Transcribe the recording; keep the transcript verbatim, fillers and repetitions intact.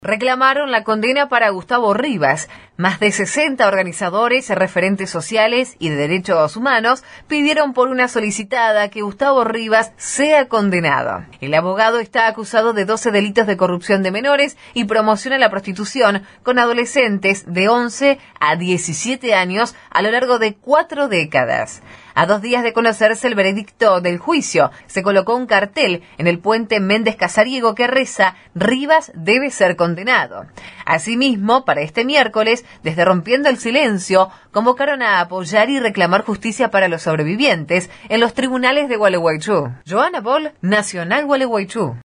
Reclamaron la condena para Gustavo Rivas. Más de sesenta organizadores, referentes sociales y de derechos humanos pidieron por una solicitada que Gustavo Rivas sea condenado. El abogado está acusado de doce delitos de corrupción de menores y promoción a la prostitución con adolescentes de once a diecisiete años a lo largo de cuatro décadas. A dos días de conocerse el veredicto del juicio, se colocó un cartel en el puente Méndez Casariego que reza: Rivas debe ser condenado. Asimismo, para este miércoles, desde Rompiendo el Silencio, convocaron a apoyar y reclamar justicia para los sobrevivientes en los tribunales de Gualeguaychú. Joana Boll, Nacional Gualeguaychú.